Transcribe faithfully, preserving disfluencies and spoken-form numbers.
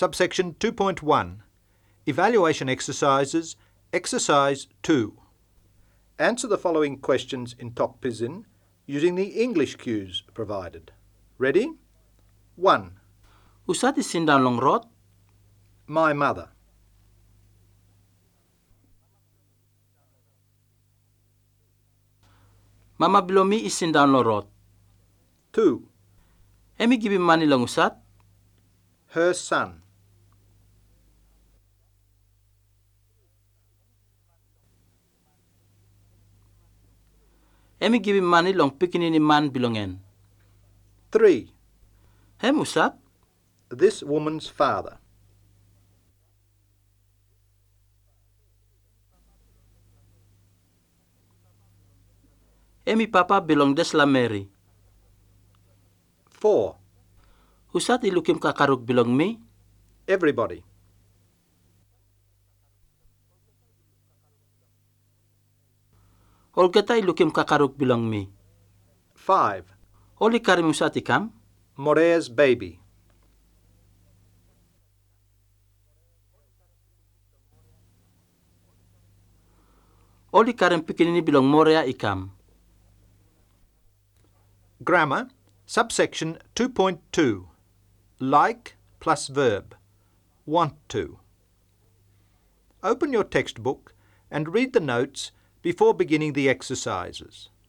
Subsection two point one. Evaluation exercises. Exercise two. Answer the following questions in Tok Pisin using the English cues provided. Ready? one. Usa ti sindang longrot? My mother. Mama bilomi isindang lorot. two. Emi gibi mani lang usat? Her son. Emi gibi mani long pikinini man bilongen. three. Hem usat? This woman's father. Emi papa bilong des la Mary. four. Usat ilukim kakaruk bilong mi? Everybody. Olgata ilukim kakaruk bilong mi? five. Oli karim usat ikam? Morea's baby. Oli karim pikinini bilong Morea ikam? Grammar, subsection two point two. Like plus verb. Want to. Open your textbook and read the notes before beginning the exercises.